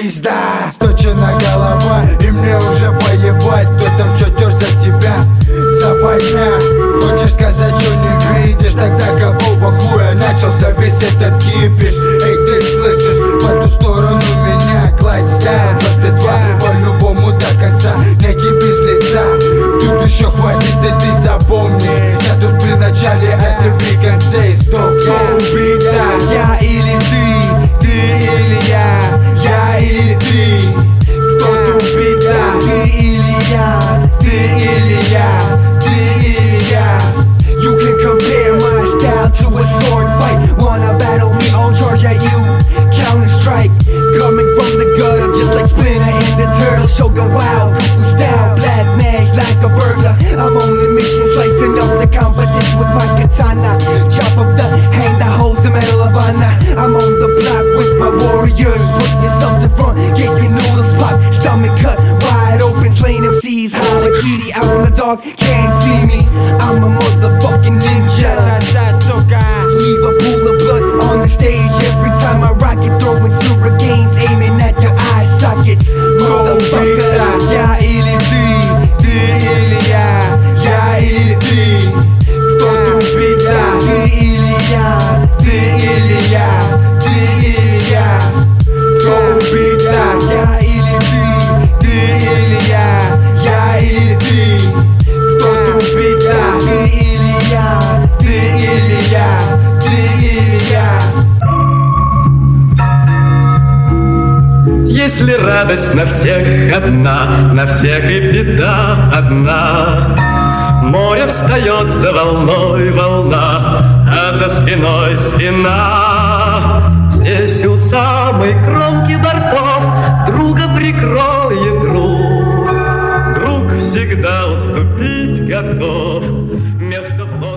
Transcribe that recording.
пизда. Сточена голова, и мне уже поебать, кто там чё тёр за тебя. Западня, хочешь сказать, что не видишь? Тогда какого хуя начался весь этот кипиш? Эй, ты слышишь, по ту сторону меня кладь стайл. Просто два, по-любому до конца, некий без лица. Тут еще хватит, и ты запомни, я тут при начале, а ты при конце. Кто убийца? Я или ты или я или ты? Кто ты убийца? Ты или я, ты или я, ты или я? You can compare my style to a sword fight. Wanna battle me, I'll charge at you, counter strike. Coming from the gutter, just like Splinter and the Turtle. Shogun wild, kung fu style, black mask like a burglar. I'm on a mission, slicing up the competition with my katana. Chop up the hang that holds the Medal of Honor. I'm on the block with my warriors. Put yourself to front, get your noodles pop, stomach cut wide open, slaying MCs. Harakiri out in the dark, can't see me. I'm a motherfucking ninja. Leave a pool of blood on the stage every time I rock it, throwing hurricanes, aiming at your eye sockets. Motherfucker, Я или ты или я или ты? Кто ты убийца? ты или я, Ты или я, ты или я? Кто убийца? Я или ты или я или ты? Кто ты убийца? ты или я. Ты или я, ты или я? Если радость на всех одна, на всех и беда одна. Море встает за волной волна, а за спиной спина. Здесь у самой кромки бортов друга прикроет друг. Друг всегда уступить готов место в